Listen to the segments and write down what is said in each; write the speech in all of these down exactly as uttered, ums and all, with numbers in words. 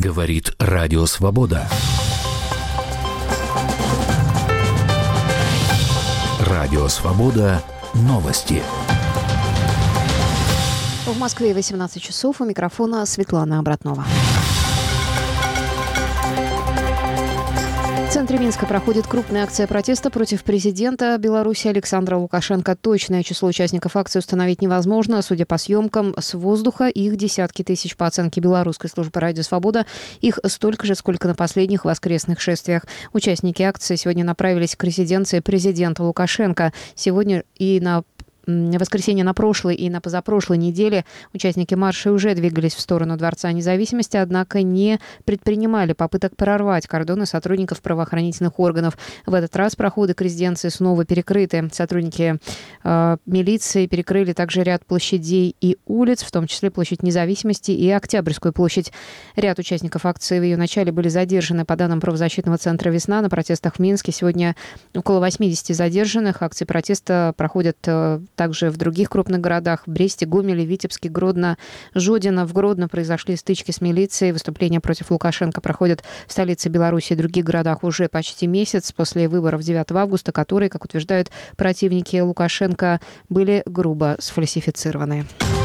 Говорит Радио Свобода. Радио Свобода. Новости. В Москве восемнадцать часов. У микрофона Светлана Обратнова. В центре Минска проходит крупная акция протеста против президента Беларуси Александра Лукашенко. Точное число участников акции установить невозможно. Судя по съемкам с воздуха, их десятки тысяч. По оценке белорусской службы «Радио Свобода», их столько же, сколько на последних воскресных шествиях. Участники акции сегодня направились к резиденции президента Лукашенко. Сегодня и на В воскресенье на прошлой и на позапрошлой неделе участники марша уже двигались в сторону Дворца независимости, однако не предпринимали попыток прорвать кордоны сотрудников правоохранительных органов. В этот раз проходы к резиденции снова перекрыты. Сотрудники э, милиции перекрыли также ряд площадей и улиц, в том числе площадь Независимости и Октябрьскую площадь. Ряд участников акции в ее начале были задержаны. По данным правозащитного центра «Весна», на протестах в Минске сегодня около восьмидесяти задержанных. Акции протеста проходят э, также в других крупных городах. В Бресте, Гомеле, Витебске, Гродно, Жодино. В Гродно произошли стычки с милицией. Выступления против Лукашенко проходят в столице Беларуси и других городах уже почти месяц после выборов девятого августа, которые, как утверждают противники Лукашенко, были грубо сфальсифицированы.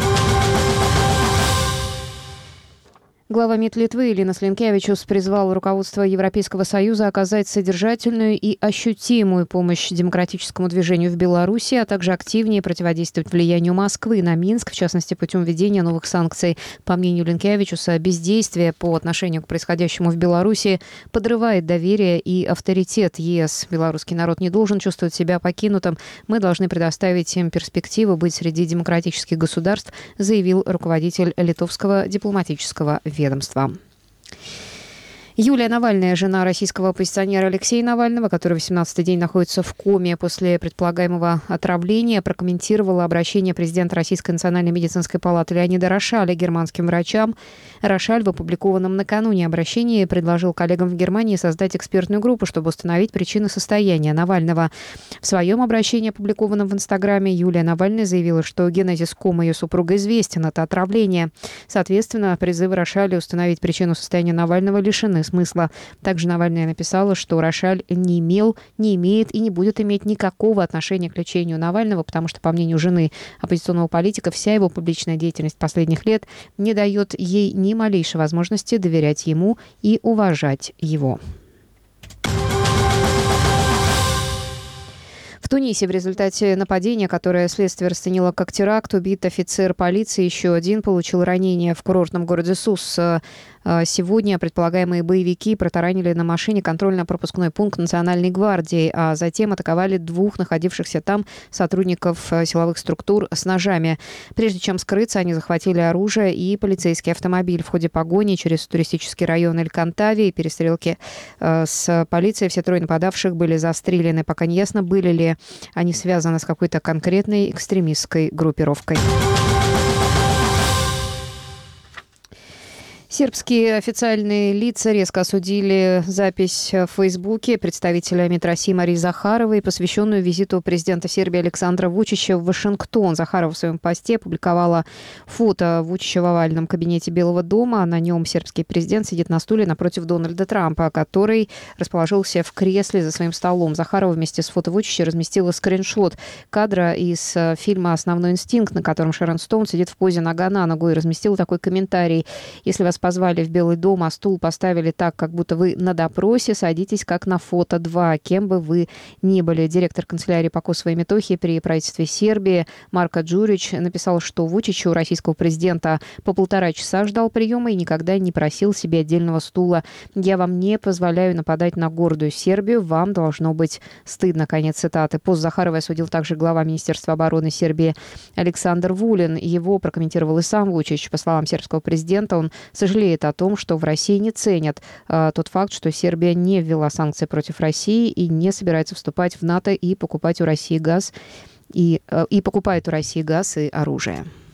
Глава МИД Литвы Линас Линкевичус призвал руководство Европейского Союза оказать содержательную и ощутимую помощь демократическому движению в Беларуси, а также активнее противодействовать влиянию Москвы на Минск, в частности, путем введения новых санкций. По мнению Линкевичуса, бездействие по отношению к происходящему в Беларуси подрывает доверие и авторитет ЕС. Белорусский народ не должен чувствовать себя покинутым. Мы должны предоставить им перспективу быть среди демократических государств, заявил руководитель литовского дипломатического ведомства. Юлия Навальная, жена российского оппозиционера Алексея Навального, который восемнадцатый день находится в коме после предполагаемого отравления, прокомментировала обращение президента Российской национальной медицинской палаты Леонида Рошаля германским врачам. Рошаль в опубликованном накануне обращении предложил коллегам в Германии создать экспертную группу, чтобы установить причины состояния Навального. В своем обращении, опубликованном в Инстаграме, Юлия Навальная заявила, что генезис комы ее супруга известен, это отравление. Соответственно, призывы Рошаля установить причину состояния Навального лишены смысла. Также Навальная написала, что Рошаль не имел, не имеет и не будет иметь никакого отношения к лечению Навального, потому что, по мнению жены оппозиционного политика, вся его публичная деятельность последних лет не дает ей ни малейшей возможности доверять ему и уважать его. В Тунисе в результате нападения, которое следствие расценило как теракт, убит офицер полиции, еще один получил ранение в курортном городе Сус. Сегодня предполагаемые боевики протаранили на машине контрольно-пропускной пункт Национальной гвардии, а затем атаковали двух находившихся там сотрудников силовых структур с ножами. Прежде чем скрыться, они захватили оружие и полицейский автомобиль. В ходе погони через туристический район Эль-Кантави и перестрелки с полицией все трое нападавших были застрелены. Пока не ясно, были ли они связаны с какой-то конкретной экстремистской группировкой. Сербские официальные лица резко осудили запись в Фейсбуке представителя МИД России Марии Захаровой, посвященную визиту президента Сербии Александра Вучича в Вашингтон. Захарова в своем посте опубликовала фото Вучича в овальном кабинете Белого дома. На нем сербский президент сидит на стуле напротив Дональда Трампа, который расположился в кресле за своим столом. Захарова вместе с фото Вучича разместила скриншот кадра из фильма «Основной инстинкт», на котором Шерон Стоун сидит в позе нога на ногу, и разместила такой комментарий: «Если вас позвали в Белый дом, а стул поставили так, как будто вы на допросе, садитесь как на фото два, кем бы вы ни были». Директор канцелярии по Косово и Метохии при правительстве Сербии Марко Джурич написал, что Вучич у российского президента по полтора часа ждал приема и никогда не просил себе отдельного стула. «Я вам не позволяю нападать на гордую Сербию, вам должно быть стыдно». Конец цитаты. Пост Захаровой осудил также глава Министерства обороны Сербии Александр Вулин. Его прокомментировал и сам Вучич. По словам сербского президента, он сожалеет о том, что в России не ценят э, тот факт, что Сербия не ввела санкции против России и не собирается вступать в НАТО и покупать у России газ и, э, и покупает у России газ и оружие.